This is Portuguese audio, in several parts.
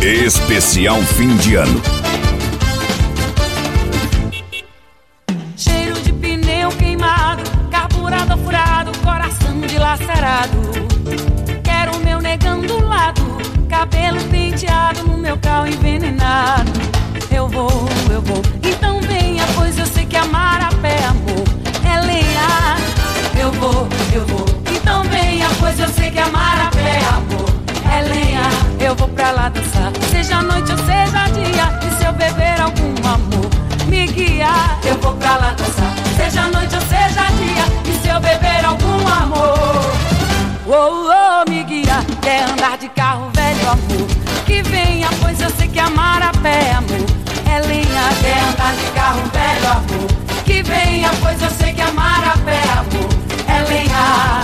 Especial fim de ano. Cheiro de pneu queimado, carburador furado, coração dilacerado. Quero meu negão do lado, cabelo penteado no meu carro envenenado. Eu vou, então venha, pois eu sei que amar a pé, amor, é lenha. Eu vou, então venha, pois eu sei que amar a pé, amor, é lenha. Eu vou pra lá dançar, seja noite ou seja dia, e se eu beber algum amor, me guia. Eu vou pra lá dançar, seja noite ou seja dia, e se eu beber algum amor, me guia. Quer andar de carro velho, amor, que venha, pois eu sei que amar a pé, amor, é lenha. Quer andar de carro velho, amor, que venha, pois eu sei que amar a pé, amor, é lenha.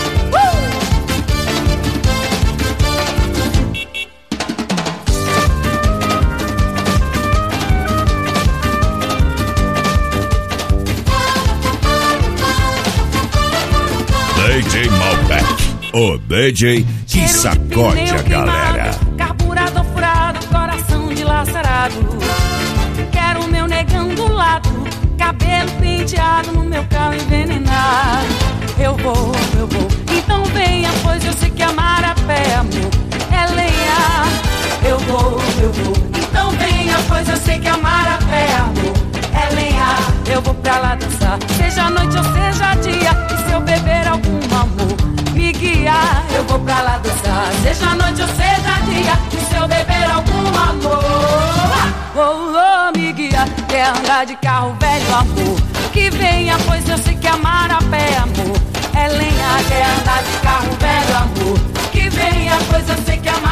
DJ Malbec, o DJ que sacode a galera. Carburador furado, coração dilacerado. Quero meu negão do lado, cabelo penteado no meu carro envenenado. Eu vou, então venha, pois eu sei que amar a pé, amor, é lenha. Eu vou, então venha, pois eu sei que amar a pé, amor, é lenha. Eu vou pra lá dançar, seja noite ou seja dia, e se eu beber algum amor, me guia. Eu vou pra lá dançar, seja noite ou seja dia, e se eu beber algum amor, me guia. Quer andar de carro velho, amor, que venha, pois eu sei que amar a pé, amor, é lenha. Quer andar de carro velho, amor, que venha, pois eu sei que amar